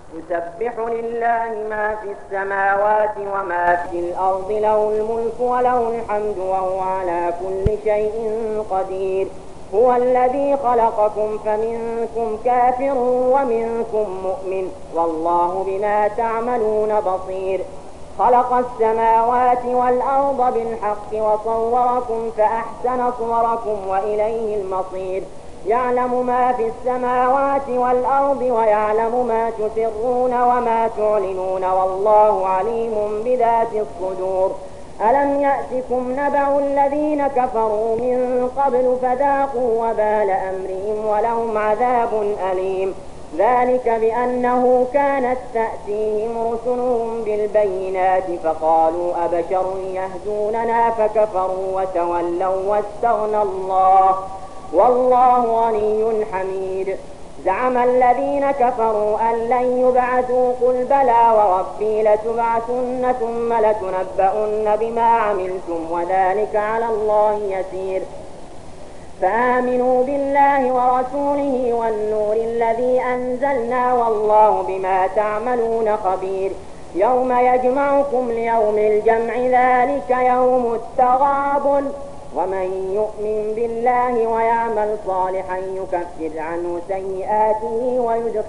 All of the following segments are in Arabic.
يسبح لله ما في السماوات وما في الأرض له الملك وله الحمد وهو على كل شيء قدير. هو الذي خلقكم فمنكم كافر ومنكم مؤمن والله بما تعملون بصير. خلق السماوات والأرض بالحق وصوركم فأحسن صوركم وإليه المصير. يعلم ما في السماوات والأرض ويعلم ما تسرون وما تعلنون والله عليم بذات الصدور. ألم يأتكم نبأ الذين كفروا من قبل فذاقوا وبال أمرهم ولهم عذاب أليم. ذلك بأنه كانت تأتيهم رسلهم بالبينات فقالوا أبشر يهدوننا فكفروا وتولوا واستغنى الله والله غني حميد. زعم الذين كفروا أن لن يبعثوا قل بلى وربي لتبعثن ثم لتنبؤن بما عملتم وذلك على الله يسير. فآمنوا بالله ورسوله والنور الذي أنزلنا والله بما تعملون خبير. يوم يجمعكم ليوم الجمع ذلك يوم التغابن. ومن يؤمن بالله ويعمل صالحا يكفر عنه سيئاته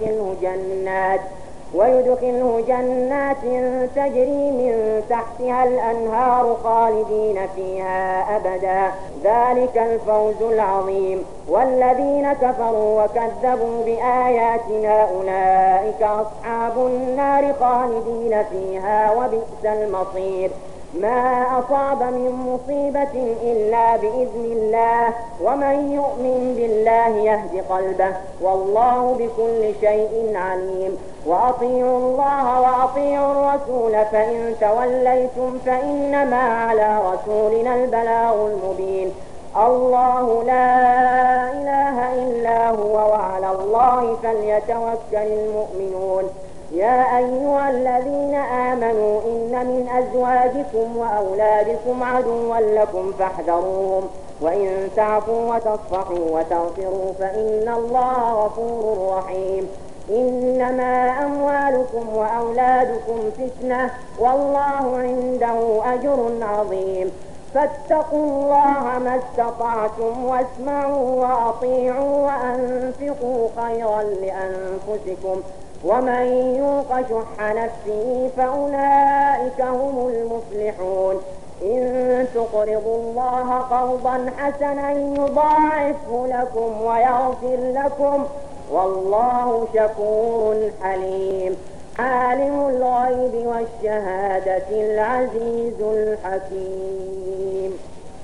ويدخله جنات تجري من تحتها الأنهار خالدين فيها أبدا ذلك الفوز العظيم. والذين كفروا وكذبوا بآياتنا أولئك أصحاب النار خالدين فيها وبئس المصير. ما أصاب من مصيبة إلا بإذن الله ومن يؤمن بالله يهد قلبه والله بكل شيء عليم. وأطيعوا الله وأطيعوا الرسول فإن توليتم فإنما على رسولنا البلاغ المبين. الله لا إله إلا هو وعلى الله فليتوكل المؤمنون. يا أيها الذين آمنوا إن من أزواجكم وأولادكم عدوا لكم فاحذروهم وإن تعفوا وتصفحوا وتغفروا فإن الله غفور رحيم. إنما أموالكم وأولادكم فتنة والله عنده أجر عظيم. فاتقوا الله ما استطعتم واسمعوا وأطيعوا وأنفقوا خيرا لأنفسكم ومن يوق شح نفسه فأولئك هم المفلحون. إن تقرضوا الله قرضا حسنا يضاعفه لكم ويغفر لكم والله شكور حليم. عالم الغيب والشهادة العزيز الحكيم.